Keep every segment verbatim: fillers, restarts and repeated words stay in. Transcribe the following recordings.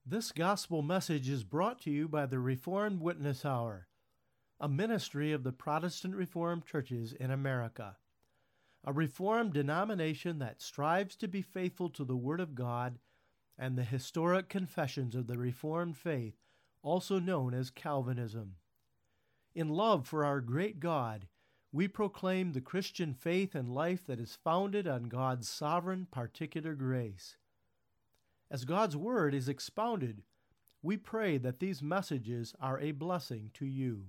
This gospel message is brought to you by the Reformed Witness Hour, a ministry of the Protestant Reformed churches in America, a Reformed denomination that strives to be faithful to the Word of God and the historic confessions of the Reformed faith, also known as Calvinism. In love for our great God, we proclaim the Christian faith and life that is founded on God's sovereign particular grace. As God's Word is expounded, we pray that these messages are a blessing to you.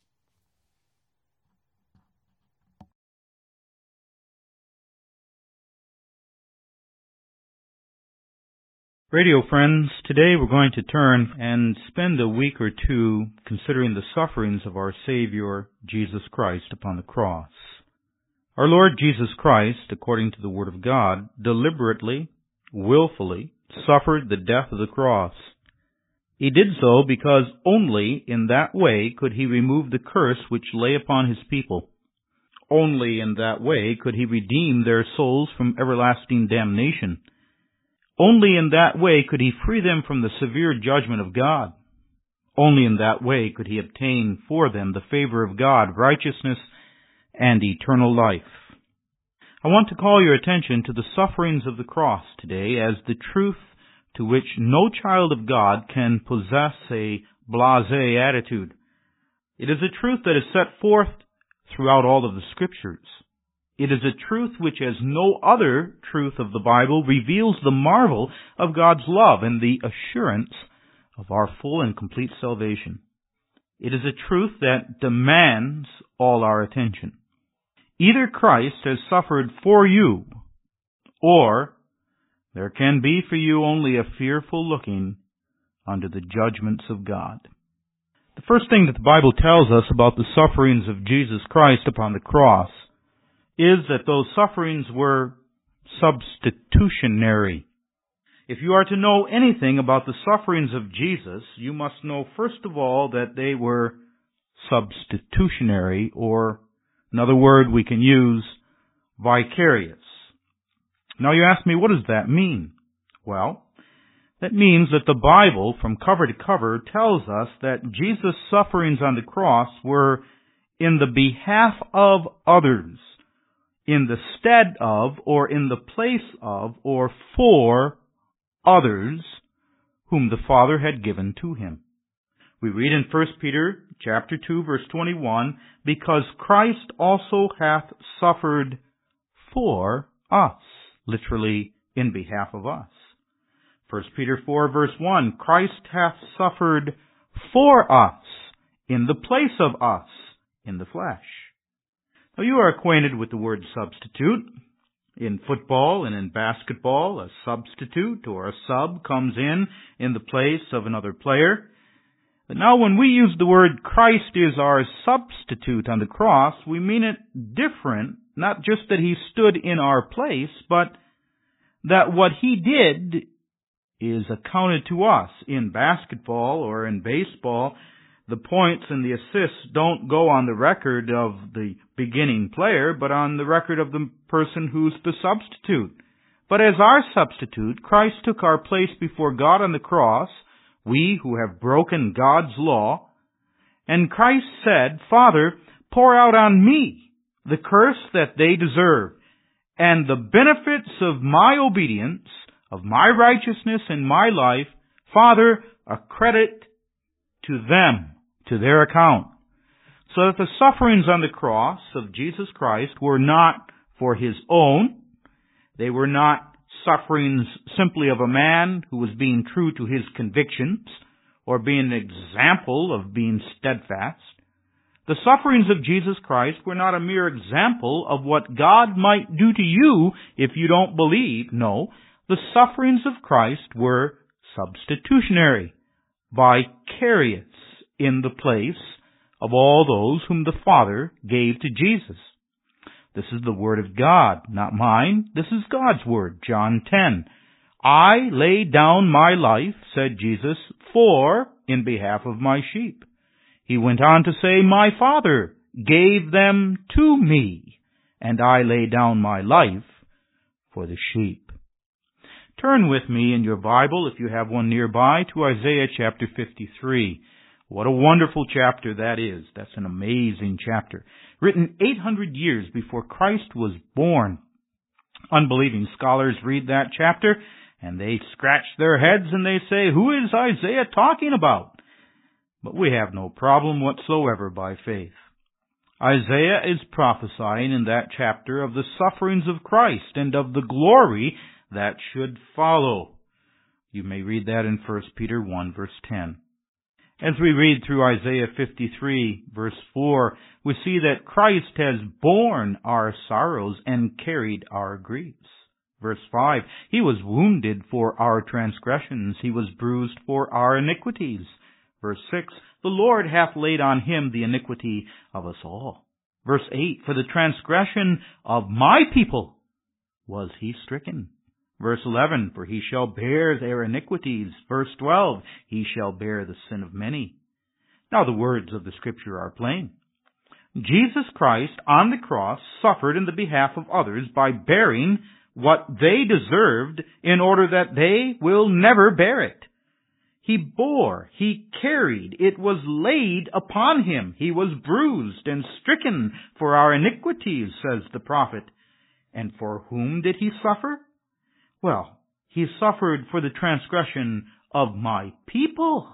Radio friends, today we're going to turn and spend a week or two considering the sufferings of our Savior, Jesus Christ, upon the cross. Our Lord Jesus Christ, according to the Word of God, deliberately, willfully, suffered the death of the cross. He did so because only in that way could he remove the curse which lay upon his people. Only in that way could he redeem their souls from everlasting damnation. Only in that way could he free them from the severe judgment of God. Only in that way could he obtain for them the favor of God, righteousness, and eternal life. I want to call your attention to the sufferings of the cross today as the truth to which no child of God can possess a blasé attitude. It is a truth that is set forth throughout all of the Scriptures. It is a truth which, as no other truth of the Bible, reveals the marvel of God's love and the assurance of our full and complete salvation. It is a truth that demands all our attention. Either Christ has suffered for you, or there can be for you only a fearful looking unto the judgments of God. The first thing that the Bible tells us about the sufferings of Jesus Christ upon the cross is that those sufferings were substitutionary. If you are to know anything about the sufferings of Jesus, you must know first of all that they were substitutionary, or another word we can use, vicarious. Now you ask me, what does that mean? Well, that means that the Bible, from cover to cover, tells us that Jesus' sufferings on the cross were in the behalf of others, in the stead of, or in the place of, or for others whom the Father had given to him. We read in First Peter chapter two, verse twenty-one, because Christ also hath suffered for us, literally in behalf of us. First Peter four, verse one, Christ hath suffered for us, in the place of us, in the flesh. Now you are acquainted with the word substitute. In football and in basketball, a substitute or a sub comes in in the place of another player. But now when we use the word Christ is our substitute on the cross, we mean it different, not just that he stood in our place, but that what he did is accounted to us. In basketball or in baseball, the points and the assists don't go on the record of the beginning player, but on the record of the person who's the substitute. But as our substitute, Christ took our place before God on the cross, we who have broken God's law, and Christ said, Father, pour out on me the curse that they deserve, and the benefits of my obedience, of my righteousness and my life, Father, accredit to them, to their account. So that the sufferings on the cross of Jesus Christ were not for his own. They were not sufferings simply of a man who was being true to his convictions or being an example of being steadfast. The sufferings of Jesus Christ were not a mere example of what God might do to you if you don't believe. No, the sufferings of Christ were substitutionary, vicarious, in the place of all those whom the Father gave to Jesus. This is the Word of God, not mine. This is God's Word. John ten. I lay down my life, said Jesus, for, in behalf of my sheep. He went on to say, my Father gave them to me, and I lay down my life for the sheep. Turn with me in your Bible, if you have one nearby, to Isaiah chapter fifty-three. What a wonderful chapter that is. That's an amazing chapter. Written eight hundred years before Christ was born. Unbelieving scholars read that chapter, and they scratch their heads and they say, who is Isaiah talking about? But we have no problem whatsoever by faith. Isaiah is prophesying in that chapter of the sufferings of Christ and of the glory that should follow. You may read that in First Peter one, verse ten. As we read through Isaiah fifty-three, verse four, we see that Christ has borne our sorrows and carried our griefs. Verse five, He was wounded for our transgressions, He was bruised for our iniquities. Verse six, the Lord hath laid on Him the iniquity of us all. Verse eight, for the transgression of my people was He stricken. Verse eleven, for He shall bear their iniquities. Verse twelve, He shall bear the sin of many. Now the words of the Scripture are plain. Jesus Christ on the cross suffered in the behalf of others by bearing what they deserved in order that they will never bear it. He bore, He carried, it was laid upon Him. He was bruised and stricken for our iniquities, says the prophet. And for whom did He suffer? Well, He suffered for the transgression of my people.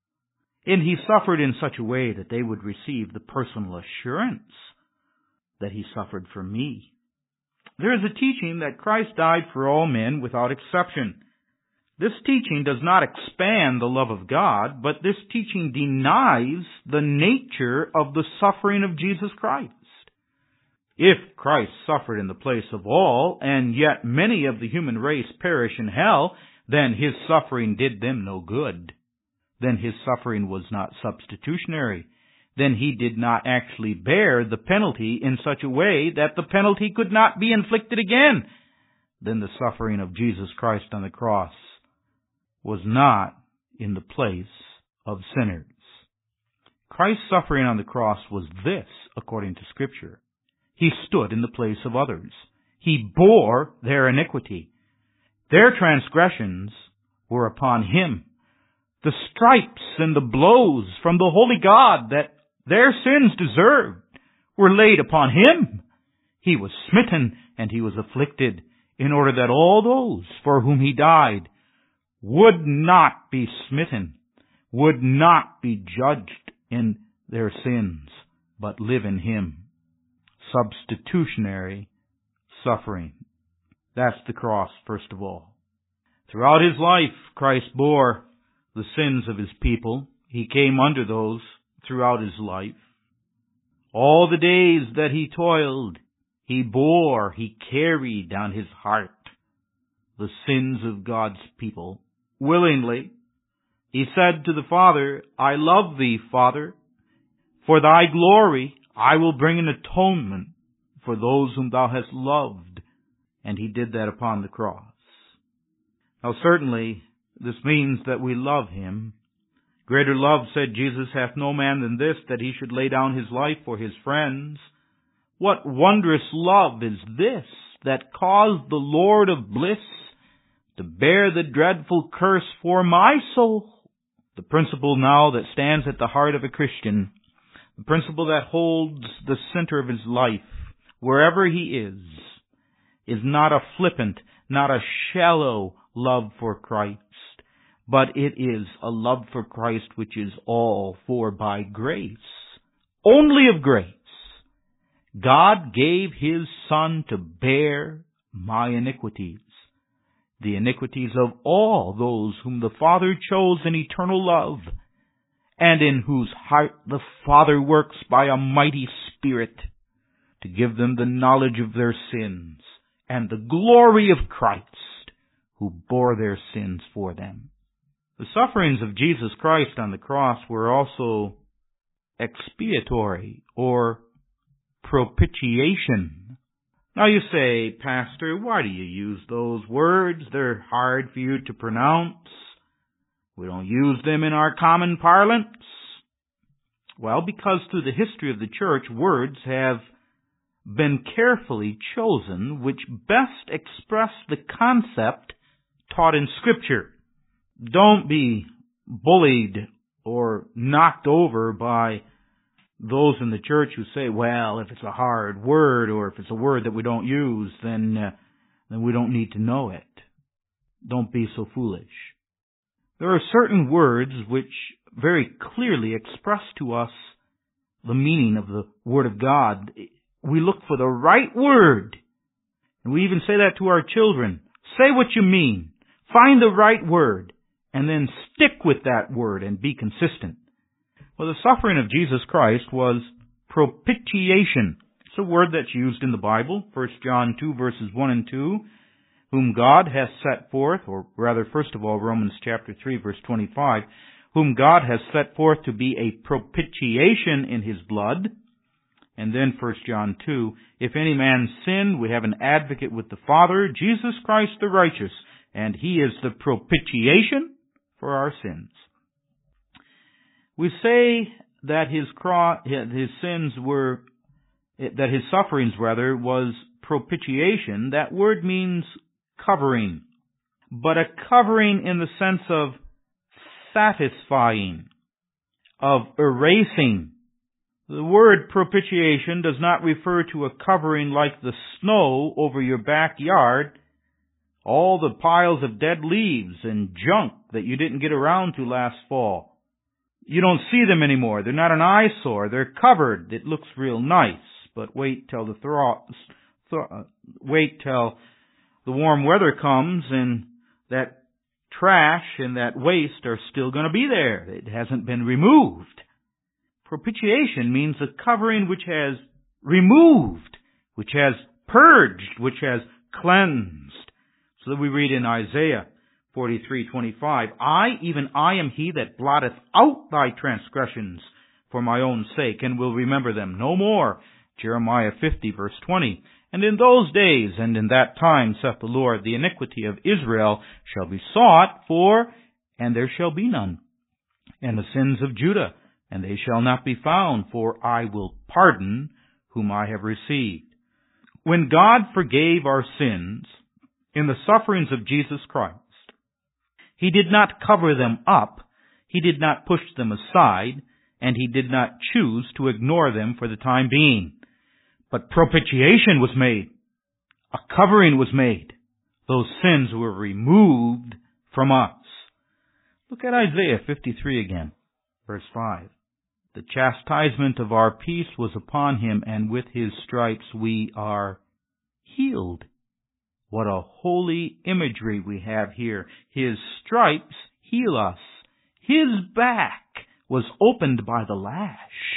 And He suffered in such a way that they would receive the personal assurance that He suffered for me. There is a teaching that Christ died for all men without exception. This teaching does not expand the love of God, but this teaching denies the nature of the suffering of Jesus Christ. If Christ suffered in the place of all, and yet many of the human race perish in hell, then His suffering did them no good. Then His suffering was not substitutionary. Then He did not actually bear the penalty in such a way that the penalty could not be inflicted again. Then the suffering of Jesus Christ on the cross was not in the place of sinners. Christ's suffering on the cross was this, according to Scripture. He stood in the place of others. He bore their iniquity. Their transgressions were upon Him. The stripes and the blows from the holy God that their sins deserved were laid upon Him. He was smitten and He was afflicted in order that all those for whom He died would not be smitten, would not be judged in their sins, but live in Him. Substitutionary suffering. That's the cross, first of all. Throughout His life, Christ bore the sins of His people. He came under those throughout His life. All the days that He toiled, He bore, He carried on His heart the sins of God's people willingly. He said to the Father, I love Thee, Father. For Thy glory I will bring an atonement for those whom Thou hast loved. And He did that upon the cross. Now certainly this means that we love Him. Greater love, said Jesus, hath no man than this, that he should lay down his life for his friends. What wondrous love is this, that caused the Lord of bliss to bear the dreadful curse for my soul? The principle now that stands at the heart of a Christian, the principle that holds the center of his life, wherever he is, is not a flippant, not a shallow love for Christ, but it is a love for Christ which is all for by grace, only of grace. God gave His Son to bear my iniquities, the iniquities of all those whom the Father chose in eternal love, and in whose heart the Father works by a mighty Spirit to give them the knowledge of their sins and the glory of Christ, who bore their sins for them. The sufferings of Jesus Christ on the cross were also expiatory or propitiation. Now you say, Pastor, why do you use those words? They're hard for you to pronounce. We don't use them in our common parlance. Well, because through the history of the church, words have been carefully chosen which best express the concept taught in Scripture. Don't be bullied or knocked over by those in the church who say, well, if it's a hard word or if it's a word that we don't use, then, uh, then we don't need to know it. Don't be so foolish. There are certain words which very clearly express to us the meaning of the Word of God. We look for the right word. And we even say that to our children. Say what you mean. Find the right word. And then stick with that word and be consistent. Well, the suffering of Jesus Christ was propitiation. It's a word that's used in the Bible. First John two, verses one and two. Whom God has set forth, or rather, first of all, Romans chapter three, verse twenty-five, whom God has set forth to be a propitiation in His blood. And then First John two, if any man sin, we have an advocate with the Father, Jesus Christ the righteous, and He is the propitiation for our sins. We say that His cross, His sins were, that His sufferings rather, was propitiation. That word means covering, but a covering in the sense of satisfying, of erasing. The word propitiation does not refer to a covering like the snow over your backyard, all the piles of dead leaves and junk that you didn't get around to last fall. You don't see them anymore. They're not an eyesore. They're covered. It looks real nice, but wait till the thro- th- wait till the warm weather comes and that trash and that waste are still going to be there. It hasn't been removed. Propitiation means a covering which has removed, which has purged, which has cleansed. So that we read in Isaiah forty-three twenty-five, I, even I am He that blotteth out thy transgressions for my own sake, and will remember them no more. Jeremiah fifty, verse twenty. And in those days and in that time, saith the Lord, the iniquity of Israel shall be sought for, and there shall be none. And the sins of Judah, and they shall not be found, for I will pardon whom I have received. When God forgave our sins in the sufferings of Jesus Christ, He did not cover them up, He did not push them aside, and He did not choose to ignore them for the time being. But propitiation was made. A covering was made. Those sins were removed from us. Look at Isaiah fifty-three again, verse five. The chastisement of our peace was upon Him, and with His stripes we are healed. What a holy imagery we have here. His stripes heal us. His back was opened by the lash.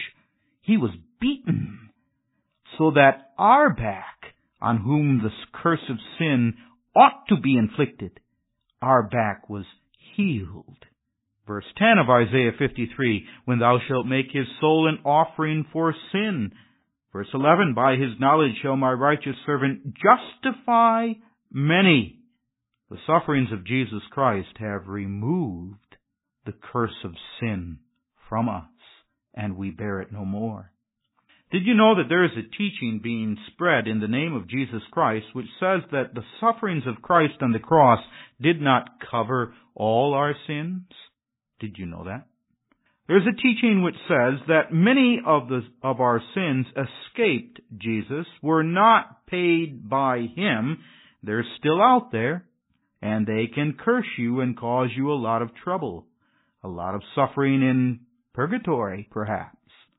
He was beaten, so that our back, on whom the curse of sin ought to be inflicted, our back was healed. Verse ten of Isaiah fifty-three, when thou shalt make his soul an offering for sin. Verse eleven, by his knowledge shall my righteous servant justify many. The sufferings of Jesus Christ have removed the curse of sin from us, and we bear it no more. Did you know that there is a teaching being spread in the name of Jesus Christ which says that the sufferings of Christ on the cross did not cover all our sins? Did you know that? There's a teaching which says that many of the of our sins escaped Jesus, were not paid by Him. They're still out there, and they can curse you and cause you a lot of trouble, a lot of suffering in purgatory, perhaps.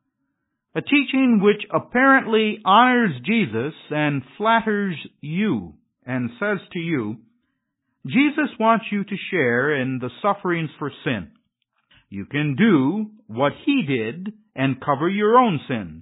A teaching which apparently honors Jesus and flatters you and says to you, Jesus wants you to share in the sufferings for sin. You can do what He did and cover your own sins.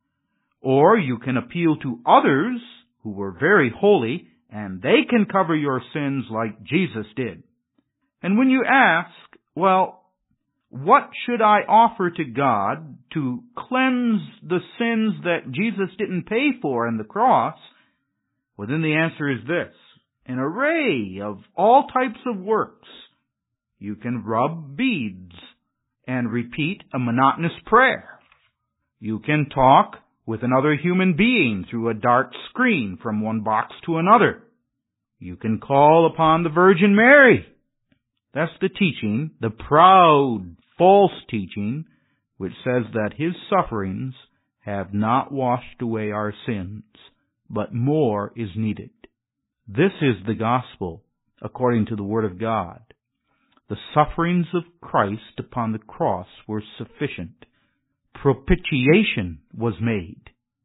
Or you can appeal to others who were very holy, and they can cover your sins like Jesus did. And when you ask, well, what should I offer to God to cleanse the sins that Jesus didn't pay for on the cross? Well, then the answer is this: an array of all types of works. You can rub beads and repeat a monotonous prayer. You can talk with another human being through a dark screen from one box to another. You can call upon the Virgin Mary. That's the teaching, the proud, false teaching, which says that his sufferings have not washed away our sins, but more is needed. This is the gospel, according to the Word of God. The sufferings of Christ upon the cross were sufficient. Propitiation was made.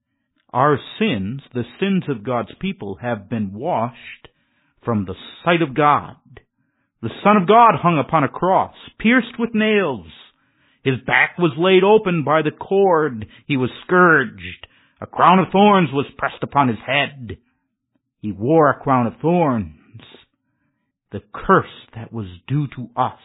Our sins, the sins of God's people, have been washed from the sight of God. The Son of God hung upon a cross, pierced with nails. His back was laid open by the cord. He was scourged. A crown of thorns was pressed upon his head. He wore a crown of thorns. The curse that was due to us,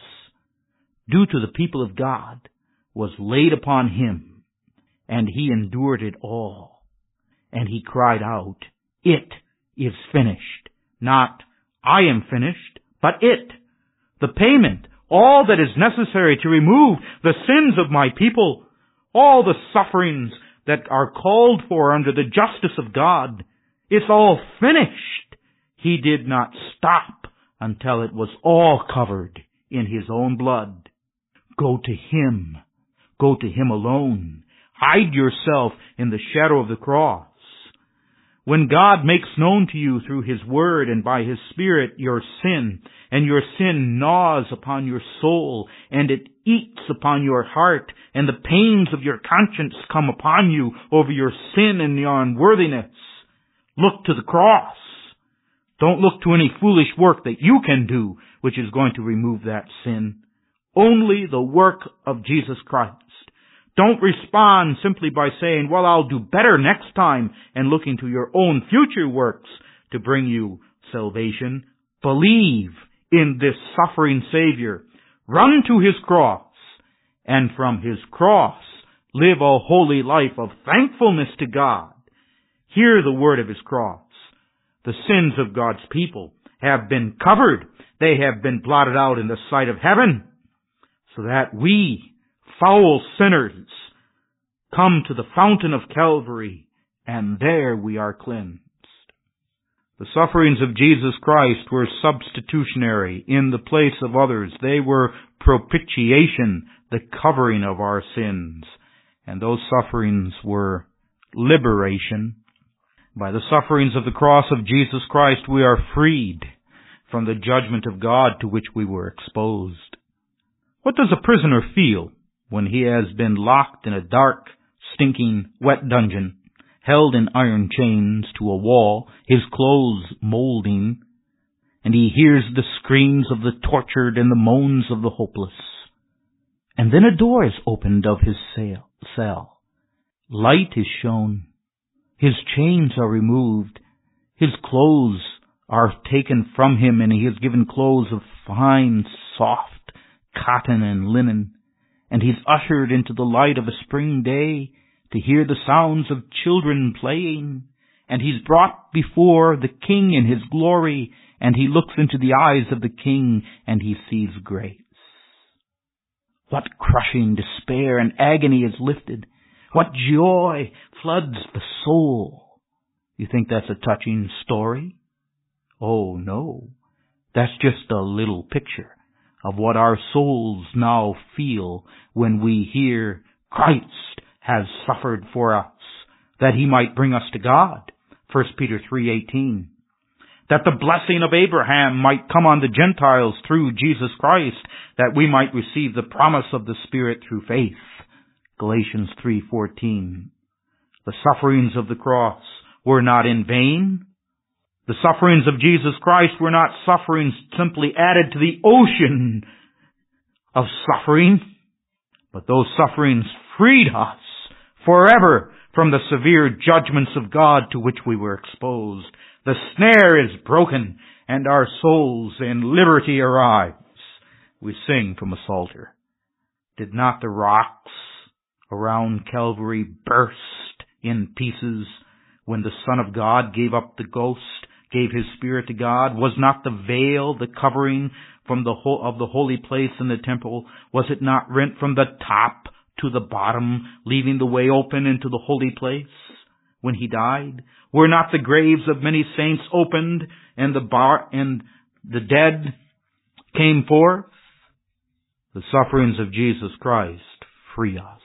due to the people of God, was laid upon him, and he endured it all. And he cried out, "It is finished." Not, "I am finished," but it. The payment, all that is necessary to remove the sins of my people, all the sufferings that are called for under the justice of God, it's all finished. He did not stop until it was all covered in his own blood. Go to him. Go to him alone. Hide yourself in the shadow of the cross. When God makes known to you through his word and by his Spirit your sin, and your sin gnaws upon your soul, and it eats upon your heart, and the pains of your conscience come upon you over your sin and your unworthiness, look to the cross. Don't look to any foolish work that you can do, which is going to remove that sin. Only the work of Jesus Christ. Don't respond simply by saying, "Well, I'll do better next time," and looking to your own future works to bring you salvation. Believe in this suffering Savior. Run to his cross, and from his cross live a holy life of thankfulness to God. Hear the word of his cross. The sins of God's people have been covered. They have been blotted out in the sight of heaven, so that we, foul sinners, come to the fountain of Calvary, and there we are cleansed. The sufferings of Jesus Christ were substitutionary in the place of others. They were propitiation, the covering of our sins. And those sufferings were liberation. By the sufferings of the cross of Jesus Christ, we are freed from the judgment of God to which we were exposed. What does a prisoner feel when he has been locked in a dark, stinking, wet dungeon, held in iron chains to a wall, his clothes molding, and he hears the screams of the tortured and the moans of the hopeless? And then a door is opened of his cell. Light is shown. His chains are removed. His clothes are taken from him, and he is given clothes of fine, soft cotton and linen. And he's ushered into the light of a spring day to hear the sounds of children playing. And he's brought before the King in his glory, and he looks into the eyes of the King, and he sees grace. What crushing despair and agony is lifted. What joy floods the soul. You think that's a touching story? Oh, no. That's just a little picture of what our souls now feel when we hear Christ has suffered for us, that he might bring us to God. First Peter three eighteen. That the blessing of Abraham might come on the Gentiles through Jesus Christ, that we might receive the promise of the Spirit through faith. Galatians three fourteen. The sufferings of the cross were not in vain. The sufferings of Jesus Christ were not sufferings simply added to the ocean of suffering, but those sufferings freed us forever from the severe judgments of God to which we were exposed. The snare is broken, and our souls in liberty arrives. We sing from a psalter. Did not the rocks around Calvary burst in pieces when the Son of God gave up the ghost, gave his Spirit to God? Was not the veil, the covering from the whole of the holy place in the temple, was it not rent from the top to the bottom, leaving the way open into the holy place? when he died? Were not the graves of many saints opened, and the bar and the dead came forth? The sufferings of Jesus Christ free us.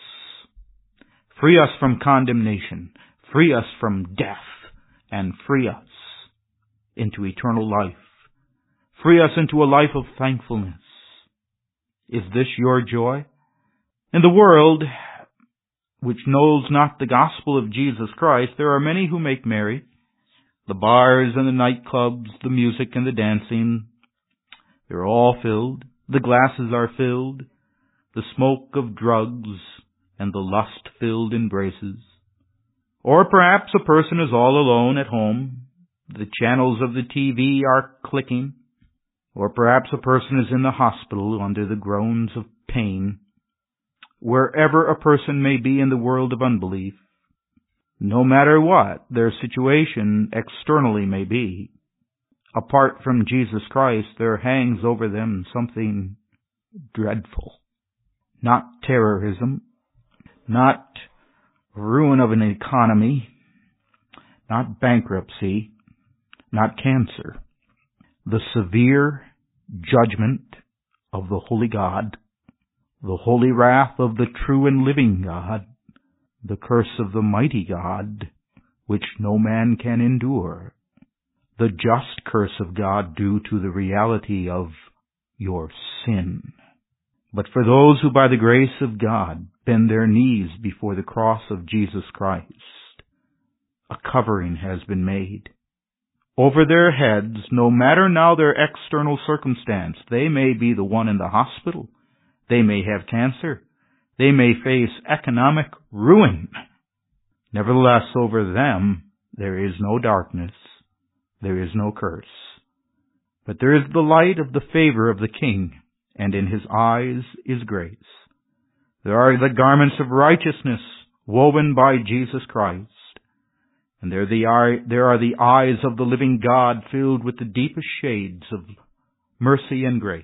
Free us from condemnation. Free us from death. And free us into eternal life. Free us into a life of thankfulness. Is this your joy? In the world, which knows not the gospel of Jesus Christ, there are many who make merry. The bars and the nightclubs, the music and the dancing, they're all filled. The glasses are filled. The smoke of drugs and the lust-filled embraces. Or perhaps a person is all alone at home. The channels of the T V are clicking. Or perhaps a person is in the hospital under the groans of pain. Wherever a person may be in the world of unbelief, no matter what their situation externally may be, apart from Jesus Christ, there hangs over them something dreadful. Not terrorism, not ruin of an economy, not bankruptcy, not cancer. The severe judgment of the holy God, the holy wrath of the true and living God, the curse of the mighty God, which no man can endure, the just curse of God due to the reality of your sin. But for those who by the grace of God bend their knees before the cross of Jesus Christ, a covering has been made. Over their heads, no matter now their external circumstance, they may be the one in the hospital, they may have cancer, they may face economic ruin. Nevertheless, over them there is no darkness, there is no curse. But there is the light of the favor of the King, and in his eyes is grace. There are the garments of righteousness woven by Jesus Christ, and there, the eye, there are the eyes of the living God filled with the deepest shades of mercy and grace.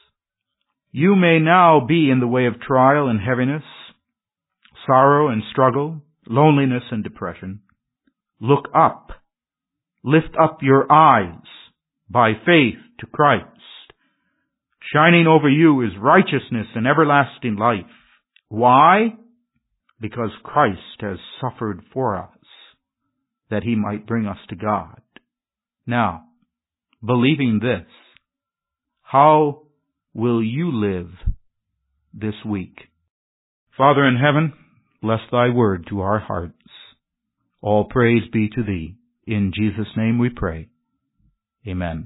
You may now be in the way of trial and heaviness, sorrow and struggle, loneliness and depression. Look up. Lift up your eyes by faith to Christ. Shining over you is righteousness and everlasting life. Why? Because Christ has suffered for us, that he might bring us to God. Now, believing this, how will you live this week? Father in heaven, bless thy word to our hearts. All praise be to thee. In Jesus' name we pray. Amen.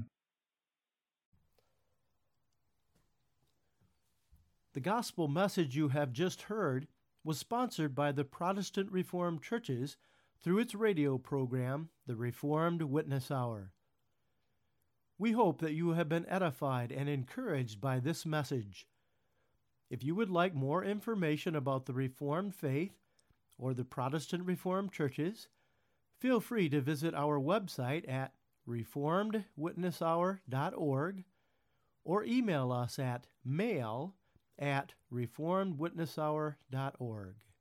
The gospel message you have just heard was sponsored by the Protestant Reformed Churches through its radio program, the Reformed Witness Hour. We hope that you have been edified and encouraged by this message. If you would like more information about the Reformed faith or the Protestant Reformed Churches, feel free to visit our website at reformed witness hour dot org or email us at mail at reformed witness hour dot org.